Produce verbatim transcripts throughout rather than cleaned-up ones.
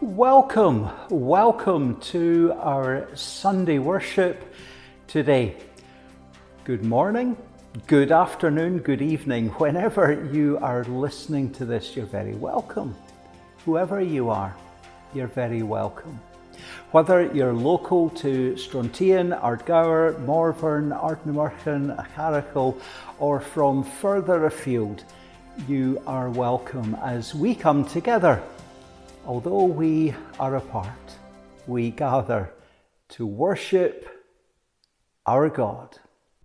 Welcome, welcome to our Sunday worship today. Good morning, good afternoon, good evening. Whenever you are listening to this, you're very welcome. Whoever you are, you're very welcome. Whether you're local to Strontian, Ardgour, Morvern, Ardnamurchan, Acharacal, or from further afield, you are welcome as we come together. Although we are apart, we gather to worship our God.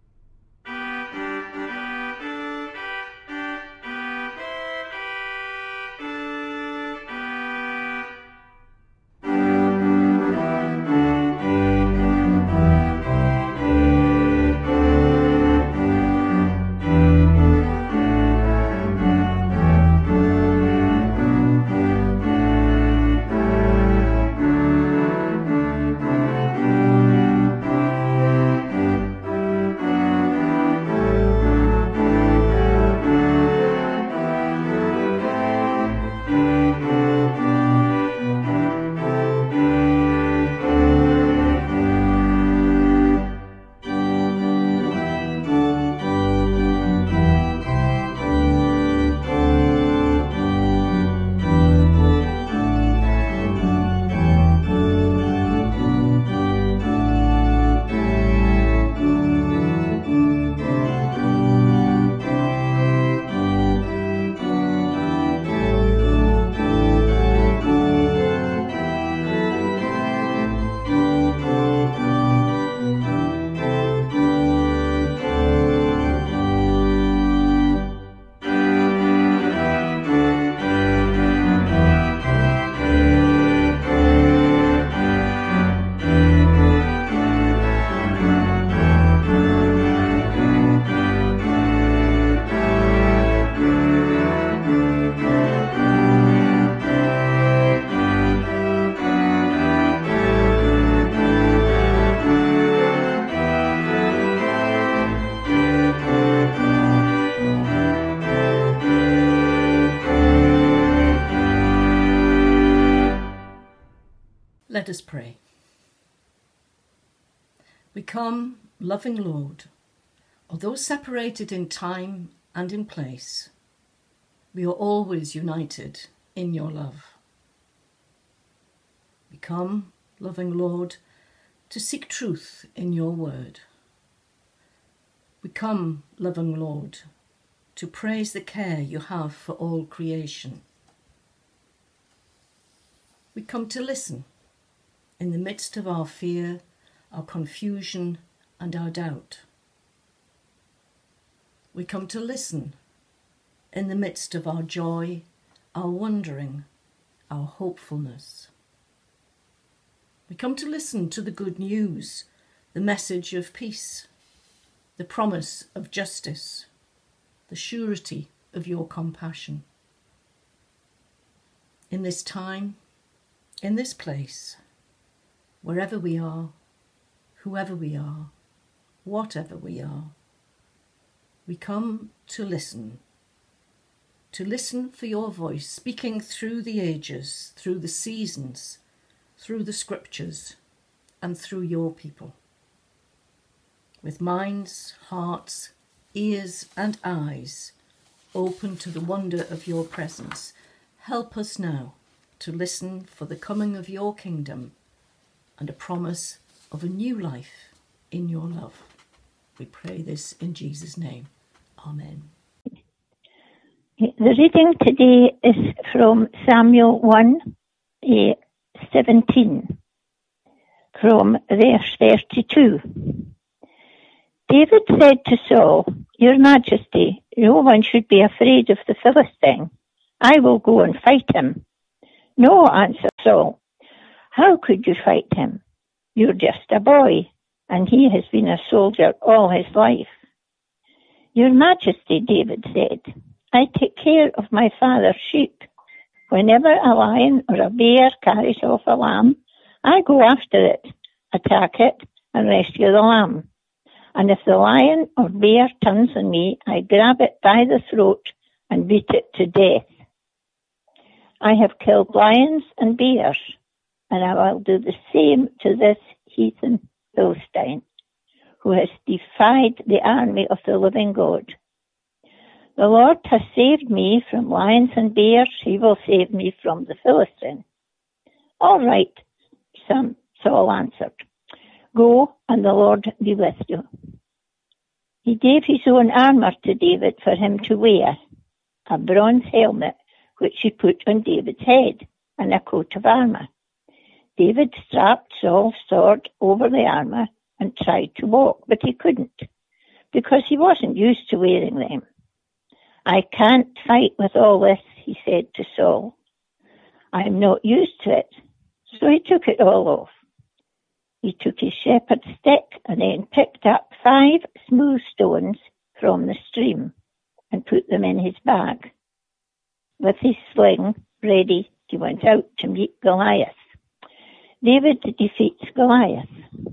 Let us pray. We come, loving Lord, although separated in time and in place, we are always united in your love. We come, loving Lord, to seek truth in your word. We come, loving Lord, to praise the care you have for all creation. We come to listen in the midst of our fear, our confusion, and our doubt. We come to listen in the midst of our joy, our wondering, our hopefulness. We come to listen to the good news, the message of peace, the promise of justice, the surety of your compassion. In this time, in this place, wherever we are, whoever we are, whatever we are, we come to listen, to listen for your voice, speaking through the ages, through the seasons, through the scriptures, and through your people. With minds, hearts, ears, and eyes open to the wonder of your presence, help us now to listen for the coming of your kingdom and a promise of a new life in your love. We pray this in Jesus' name. Amen. The reading today is from Samuel one, seventeen, from verse thirty-two. David said to Saul, "Your Majesty, no one should be afraid of the Philistine. I will go and fight him." "No," answered Saul. "How could you fight him? You're just a boy, and he has been a soldier all his life." "Your Majesty," David said, "I take care of my father's sheep. Whenever a lion or a bear carries off a lamb, I go after it, attack it, and rescue the lamb. And if the lion or bear turns on me, I grab it by the throat and beat it to death." I have killed lions and bears, and I will do the same to this heathen Philistine, who has defied the army of the living God. The Lord has saved me from lions and bears. He will save me from the Philistine. All right, son, Saul answered. Go, and the Lord be with you. He gave his own armour to David for him to wear, a bronze helmet which he put on David's head, and a coat of armour. David strapped Saul's sword over the armour and tried to walk, but he couldn't, because he wasn't used to wearing them. I can't fight with all this, he said to Saul. I'm not used to it. So he took it all off. He took his shepherd's stick and then picked up five smooth stones from the stream and put them in his bag. With his sling ready, he went out to meet Goliath. David defeats Goliath.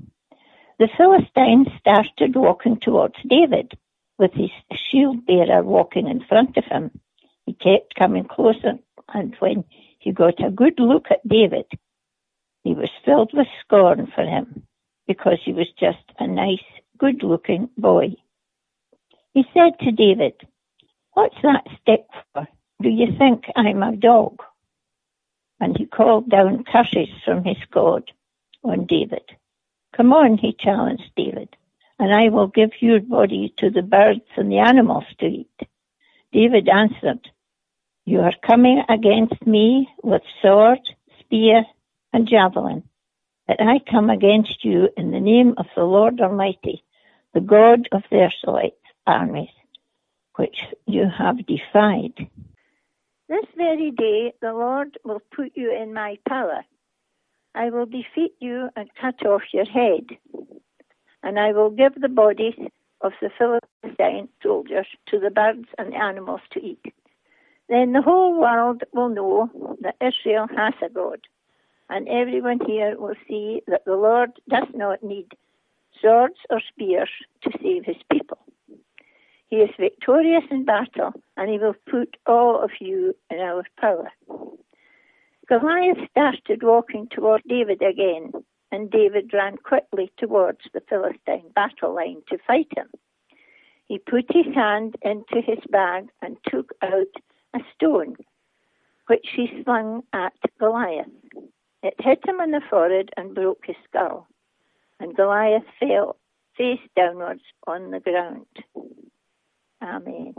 The Philistine started walking towards David, with his shield bearer walking in front of him. He kept coming closer, and when he got a good look at David, he was filled with scorn for him, because he was just a nice, good-looking boy. He said to David, "What's that stick for? Do you think I'm a dog?" And he called down curses from his God on David. "Come on," he challenged David, "and I will give your body to the birds and the animals to eat." David answered, "You are coming against me with sword, spear, and javelin, but I come against you in the name of the Lord Almighty, the God of the Israelite armies, which you have defied. This very day the Lord will put you in my power. I will defeat you and cut off your head, and I will give the bodies of the Philistine soldiers to the birds and animals to eat. Then the whole world will know that Israel has a God, and everyone here will see that the Lord does not need swords or spears to save his people. He is victorious in battle, and he will put all of you in our power." Goliath started walking toward David again, and David ran quickly towards the Philistine battle line to fight him. He put his hand into his bag and took out a stone, which he slung at Goliath. It hit him in the forehead and broke his skull, and Goliath fell face downwards on the ground. Amen.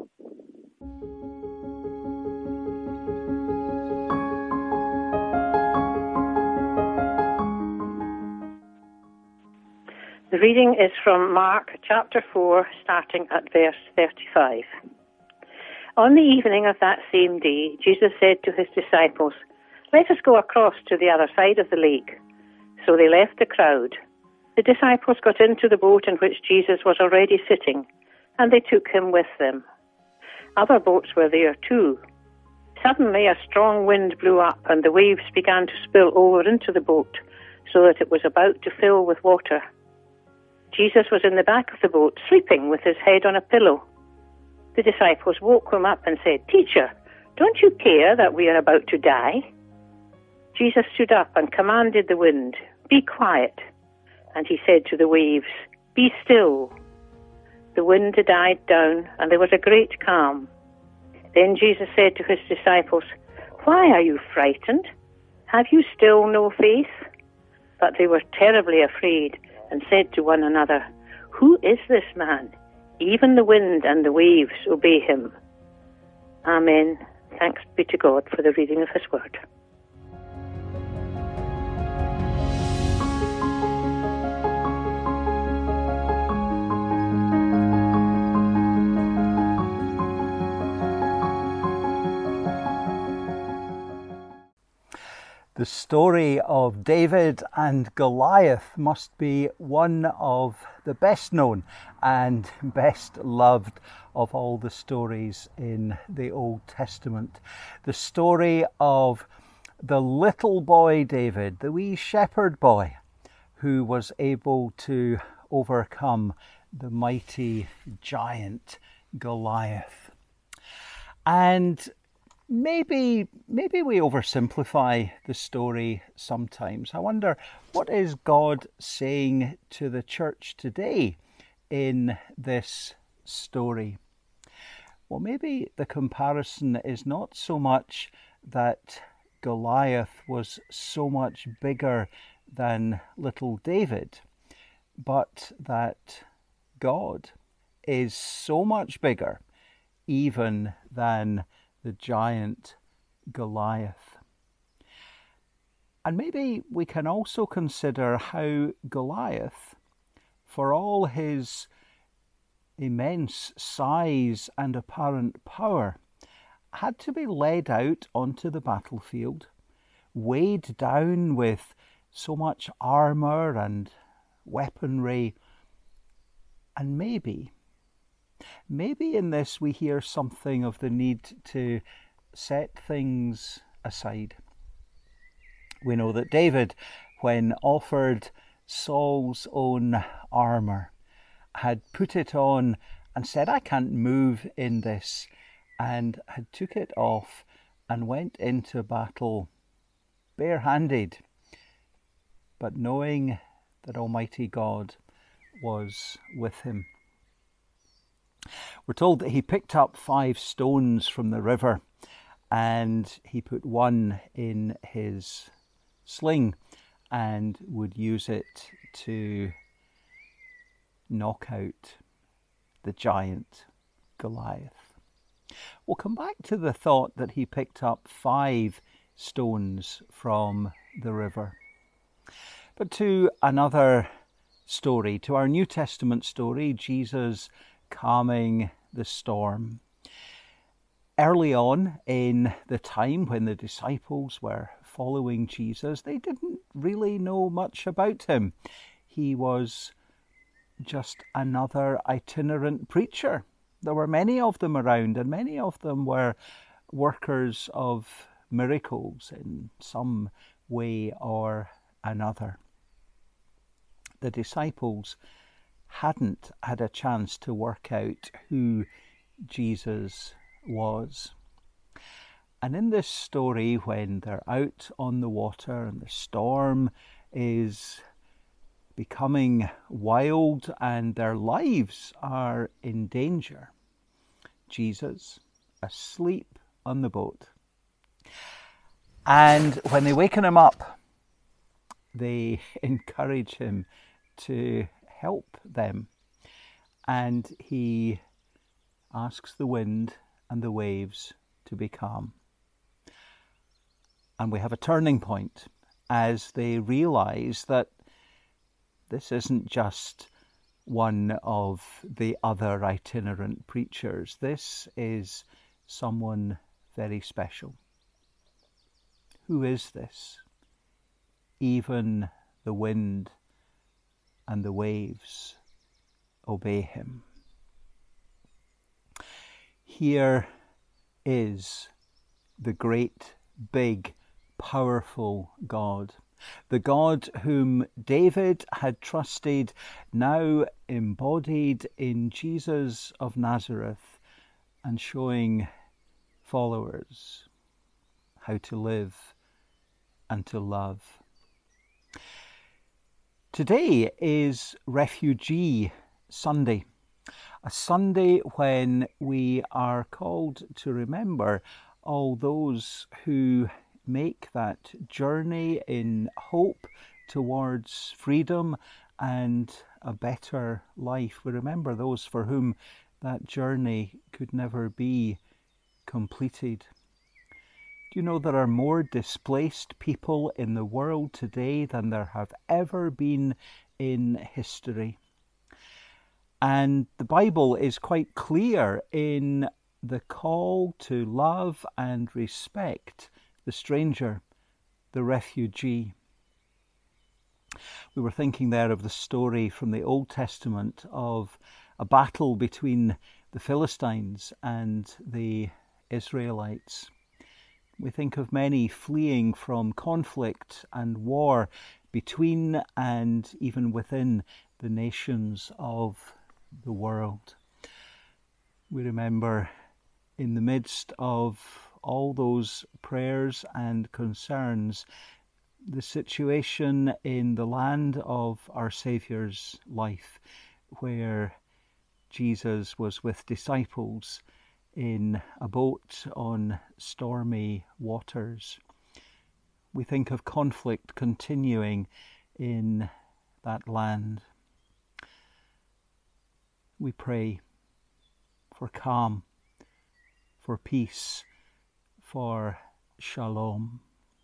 The reading is from Mark chapter four, starting at verse thirty-five. On the evening of that same day, Jesus said to his disciples, "Let us go across to the other side of the lake." So they left the crowd. The disciples got into the boat in which Jesus was already sitting, and they took him with them. Other boats were there too. Suddenly a strong wind blew up, and the waves began to spill over into the boat, so that it was about to fill with water. Jesus was in the back of the boat, sleeping with his head on a pillow. The disciples woke him up and said, "Teacher, don't you care that we are about to die?" Jesus stood up and commanded the wind, "Be quiet." And he said to the waves, "Be still." The wind died down, and there was a great calm. Then Jesus said to his disciples, "Why are you frightened? Have you still no faith?" But they were terribly afraid and said to one another, "Who is this man? Even the wind and the waves obey him." Amen. Thanks be to God for the reading of his word. The story of David and Goliath must be one of the best known and best loved of all the stories in the Old Testament. The story of the little boy David, the wee shepherd boy, who was able to overcome the mighty giant Goliath. And maybe, maybe we oversimplify the story sometimes. I wonder, what is God saying to the church today in this story? Well, maybe the comparison is not so much that Goliath was so much bigger than little David, but that God is so much bigger even than the giant Goliath. And maybe we can also consider how Goliath, for all his immense size and apparent power, had to be led out onto the battlefield, weighed down with so much armour and weaponry. And maybe, maybe in this we hear something of the need to set things aside. We know that David, when offered Saul's own armour, had put it on and said, I can't move in this, and had took it off and went into battle barehanded, but knowing that Almighty God was with him. We're told that he picked up five stones from the river and he put one in his sling and would use it to knock out the giant Goliath. We'll come back to the thought that he picked up five stones from the river. But to another story, to our New Testament story, Jesus calming the storm. Early on in the time when the disciples were following Jesus, they didn't really know much about him. He was just another itinerant preacher. There were many of them around, and many of them were workers of miracles in some way or another. The disciples hadn't had a chance to work out who Jesus was. And in this story, when they're out on the water and the storm is becoming wild and their lives are in danger, Jesus asleep on the boat. And when they waken him up, they encourage him to help them. And he asks the wind and the waves to be calm. And we have a turning point as they realize that this isn't just one of the other itinerant preachers. This is someone very special. Who is this? Even the wind and the waves obey him. Here is the great, big, powerful God. The God whom David had trusted, now embodied in Jesus of Nazareth and showing followers how to live and to love. Today is Refugee Sunday, a Sunday when we are called to remember all those who make that journey in hope towards freedom and a better life. We remember those for whom that journey could never be completed. Do you know there are more displaced people in the world today than there have ever been in history? And the Bible is quite clear in the call to love and respect the stranger, the refugee. We were thinking there of the story from the Old Testament of a battle between the Philistines and the Israelites. We think of many fleeing from conflict and war between and even within the nations of the world. We remember in the midst of all those prayers and concerns, the situation in the land of our Saviour's life, where Jesus was with disciples in a boat on stormy waters. We think of conflict continuing in that land. We pray for calm, for peace, for shalom.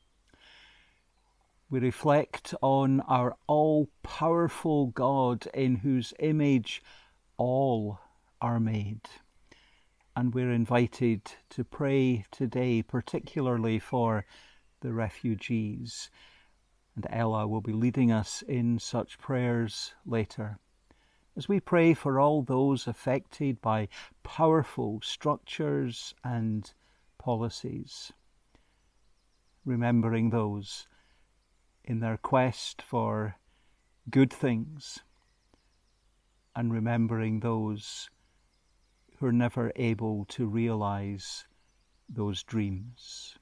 We reflect on our all-powerful God, in whose image all are made. And we're invited to pray today, particularly for the refugees. And Ella will be leading us in such prayers later, as we pray for all those affected by powerful structures and policies, remembering those in their quest for good things, and remembering those who are never able to realize those dreams.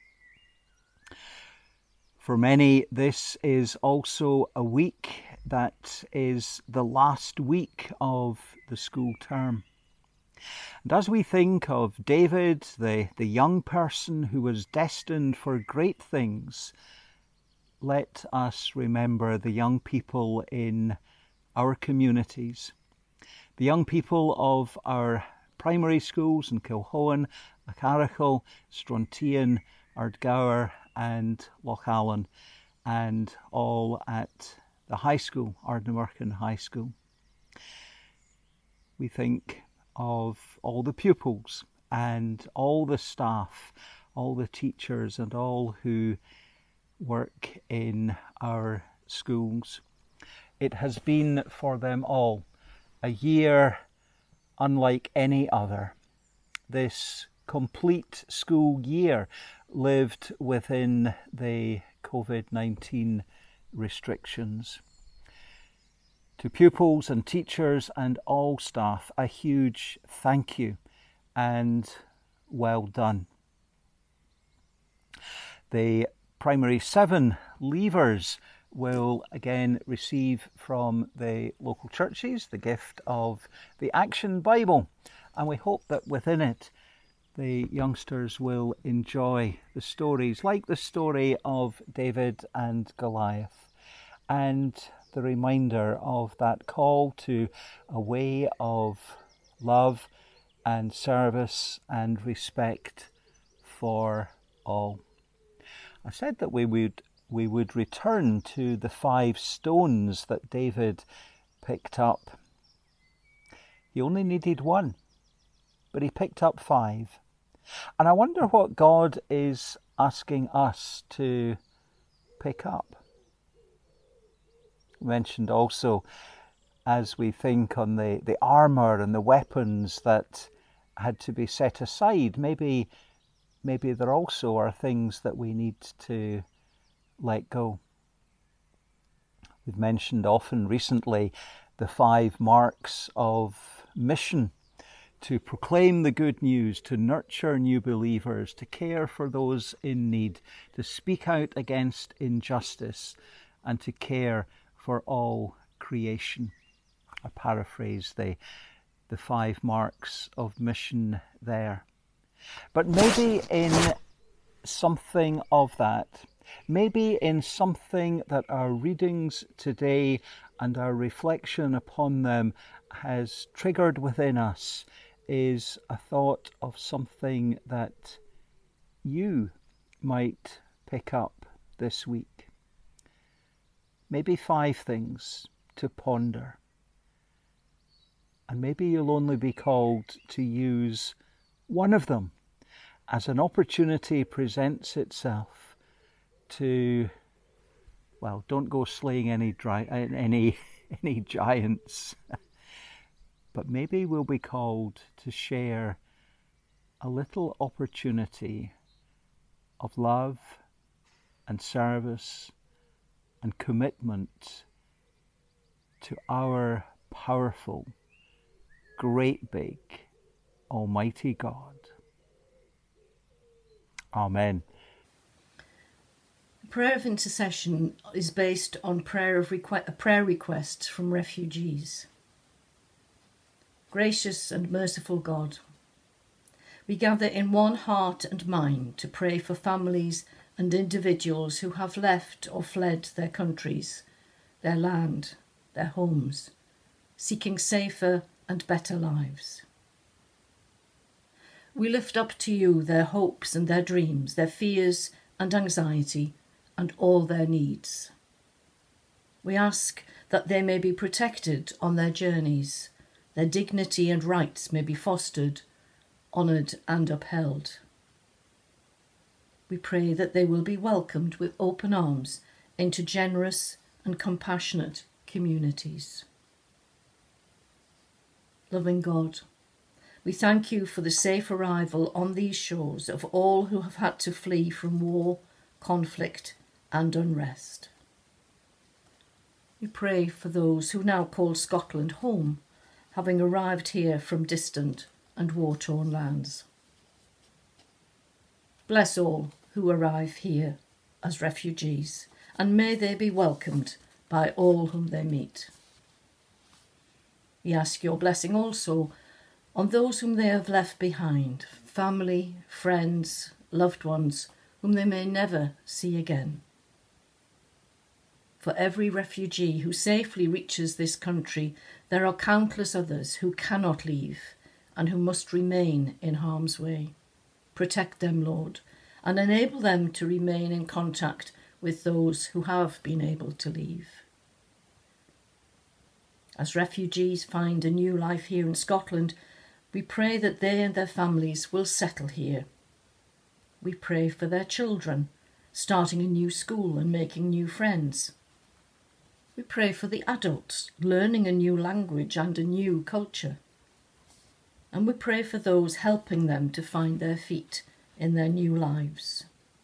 For many, this is also a week that is the last week of the school term. And as we think of David, the, the young person who was destined for great things, let us remember the young people in our communities, the young people of our primary schools in Kilhoan, Acharacho, Strontian, Ardgour and Lochalan, and all at the high school, Ardnamurchan High School. We think of all the pupils and all the staff, all the teachers and all who work in our schools. It has been for them all a year unlike any other. This complete school year lived within the COVID nineteen restrictions. To pupils and teachers and all staff, a huge thank you and well done. The primary seven leavers will again receive from the local churches the gift of the Action Bible, and we hope that within it the youngsters will enjoy the stories, like the story of David and Goliath, and the reminder of that call to a way of love and service and respect for all. I said that we would we would return to the five stones that David picked up. He only needed one, but he picked up five. And I wonder what God is asking us to pick up. We mentioned also, as we think on the, the armour and the weapons that had to be set aside, maybe maybe there also are things that we need to let go. We've mentioned often recently the five marks of mission: to proclaim the good news, to nurture new believers, to care for those in need, to speak out against injustice, and to care for all creation. I paraphrase the, the five marks of mission there. But maybe in something of that, maybe in something that our readings today and our reflection upon them has triggered within us, is a thought of something that you might pick up this week. Maybe five things to ponder. And maybe you'll only be called to use one of them as an opportunity presents itself to, well, don't go slaying any dry, any any giants. But maybe we'll be called to share a little opportunity of love and service and commitment to our powerful, great big, almighty God. Amen. Prayer of intercession is based on prayer of requ- prayer requests from refugees. Gracious and merciful God, we gather in one heart and mind to pray for families and individuals who have left or fled their countries, their land, their homes, seeking safer and better lives. We lift up to you their hopes and their dreams, their fears and anxiety, and all their needs. We ask that they may be protected on their journeys, their dignity and rights may be fostered, honoured and upheld. We pray that they will be welcomed with open arms into generous and compassionate communities. Loving God, we thank you for the safe arrival on these shores of all who have had to flee from war, conflict, and unrest. We pray for those who now call Scotland home, having arrived here from distant and war-torn lands. Bless all who arrive here as refugees, and may they be welcomed by all whom they meet. We ask your blessing also on those whom they have left behind, family, friends, loved ones, whom they may never see again. For every refugee who safely reaches this country, there are countless others who cannot leave and who must remain in harm's way. Protect them, Lord, and enable them to remain in contact with those who have been able to leave. As refugees find a new life here in Scotland, we pray that they and their families will settle here. We pray for their children, starting a new school and making new friends. We pray for the adults, learning a new language and a new culture. And we pray for those helping them to find their feet in their new lives.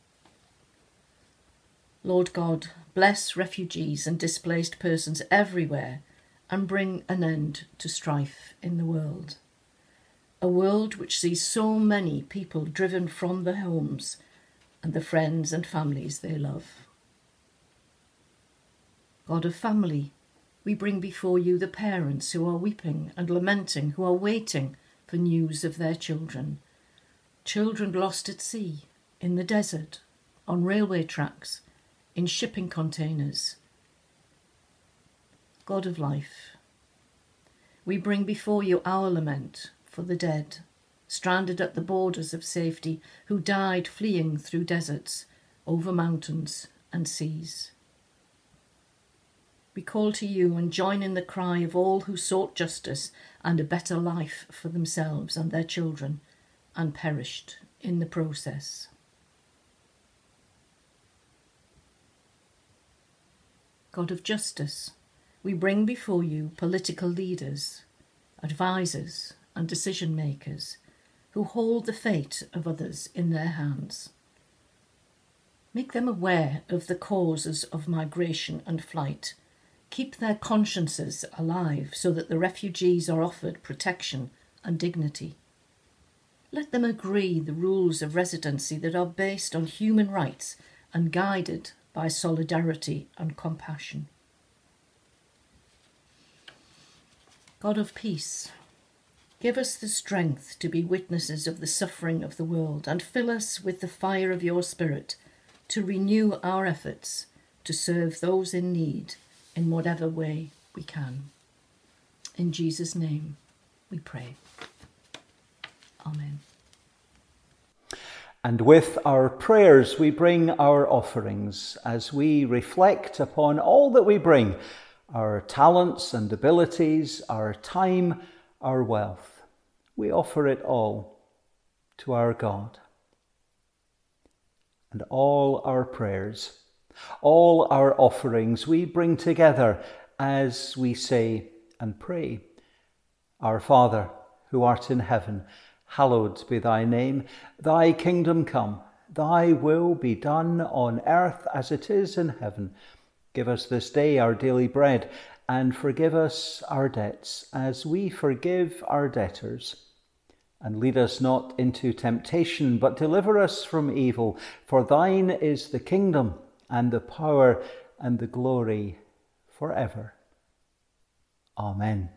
Lord God, bless refugees and displaced persons everywhere and bring an end to strife in the world. A world which sees so many people driven from their homes and the friends and families they love. God of family, we bring before you the parents who are weeping and lamenting, who are waiting for news of their children. Children lost at sea, in the desert, on railway tracks, in shipping containers. God of life, we bring before you our lament for the dead, stranded at the borders of safety, who died fleeing through deserts, over mountains and seas. We call to you and join in the cry of all who sought justice and a better life for themselves and their children, and perished in the process. God of justice, we bring before you political leaders, advisors and decision makers who hold the fate of others in their hands. Make them aware of the causes of migration and flight. Keep their consciences alive so that the refugees are offered protection and dignity. Let them agree the rules of residency that are based on human rights and guided by solidarity and compassion. God of peace, give us the strength to be witnesses of the suffering of the world and fill us with the fire of your Spirit to renew our efforts to serve those in need in whatever way we can. In Jesus' name we pray. Amen. And with our prayers we bring our offerings as we reflect upon all that we bring, our talents and abilities, our time, our wealth. We offer it all to our God. And all our prayers, all our offerings we bring together as we say and pray. Our Father, who art in heaven, hallowed be thy name. Thy kingdom come, thy will be done on earth as it is in heaven. Give us this day our daily bread, and forgive us our debts as we forgive our debtors. And lead us not into temptation, but deliver us from evil. For thine is the kingdom, and the power, and the glory, forever. Amen.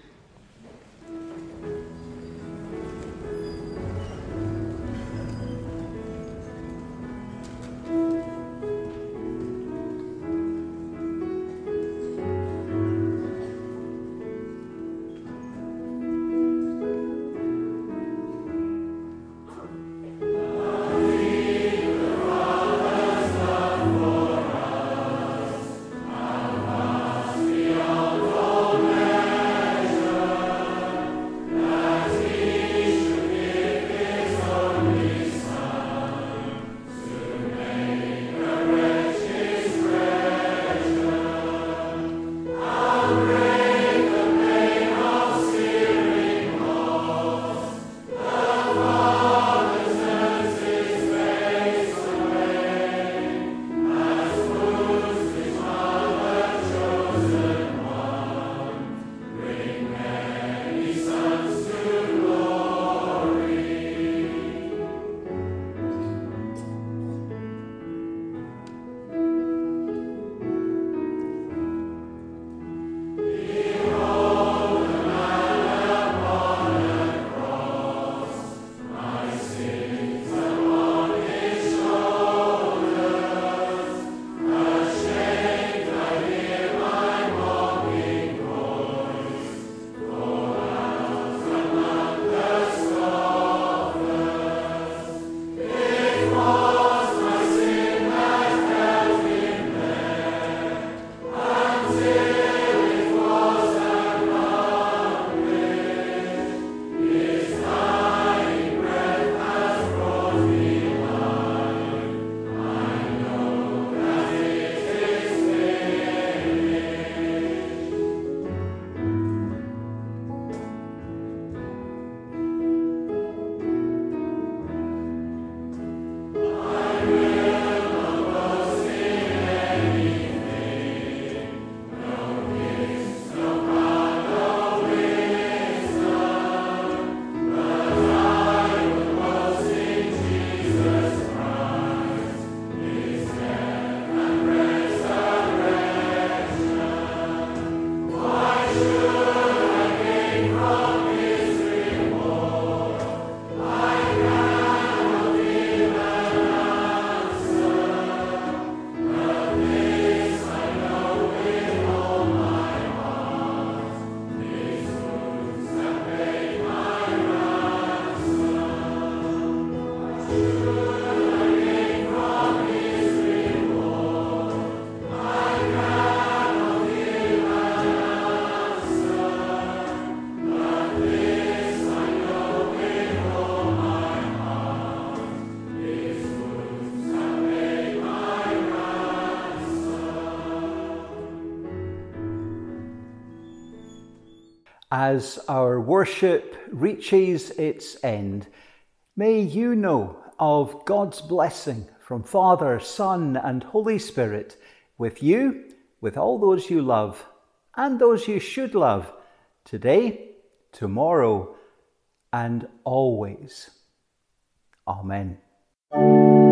As our worship reaches its end, may you know of God's blessing from Father, Son, and Holy Spirit with you, with all those you love, and those you should love, today, tomorrow, and always. Amen.